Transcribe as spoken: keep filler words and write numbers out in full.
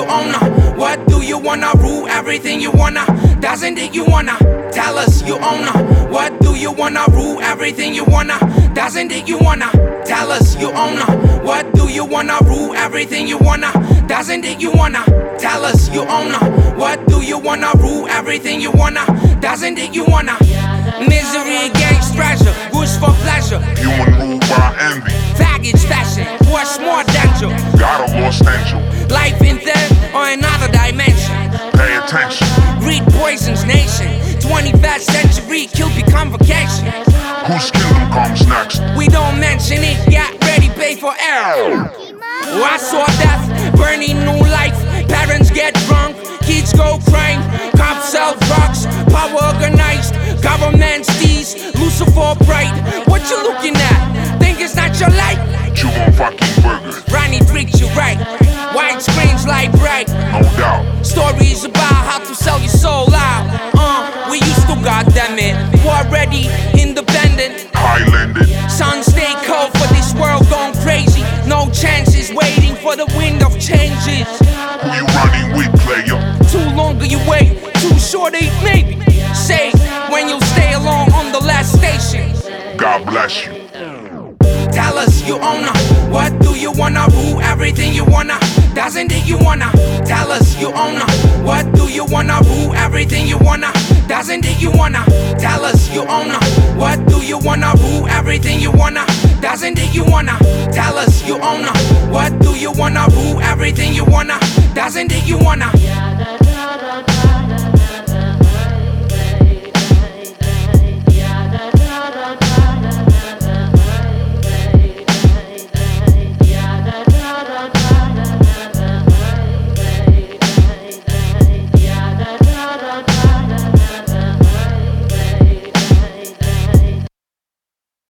you owner? What do you wanna? Rule everything you wanna. Doesn't it you wanna? Tell us you owner. What do you wanna? Rule everything you wanna. Doesn't it you wanna? Tell us you owner. What do you wanna? Rule everything you wanna. Doesn't it you wanna? Tell us you owner. What do you wanna? Rule everything you wanna. Doesn't it you wanna? Misery against treasure, wish for pleasure. Human ruled by envy. Baggage fashion, what's more danger? Got a lost angel. Life in there or another dimension. Pay attention. Read Poison's Nation. twenty-first century, kill become vacation. Whose kingdom comes next? We don't mention it, get ready, pay for error. Oh, I saw death, burning new life. Parents get drunk, kids go crime. Cops sell drugs, power organized. Government steez, Lucifer bright. What you looking at? Think it's not your life? You want fucking burgers? Ronnie treats you right. White screens light bright. No doubt. Stories about how to sell your soul out. Uh, we used to, goddamn it. War ready, independent. Highlanded. Sun stay cold for this world going crazy. No chances, waiting for the wind of changes. Who you running with, player? Too longer you wait, too short eight maybe. Say when you stay alone on the last station. God bless you. Tell us you owner. What do you wanna? Rule everything you wanna. Doesn't it you wanna? Tell us you owner. What do you wanna? Rule everything you wanna. Doesn't it you wanna? Tell us you owner. What do you wanna? Rule everything you wanna. Doesn't it you wanna? Tell us you owner. What do you wanna? Rule everything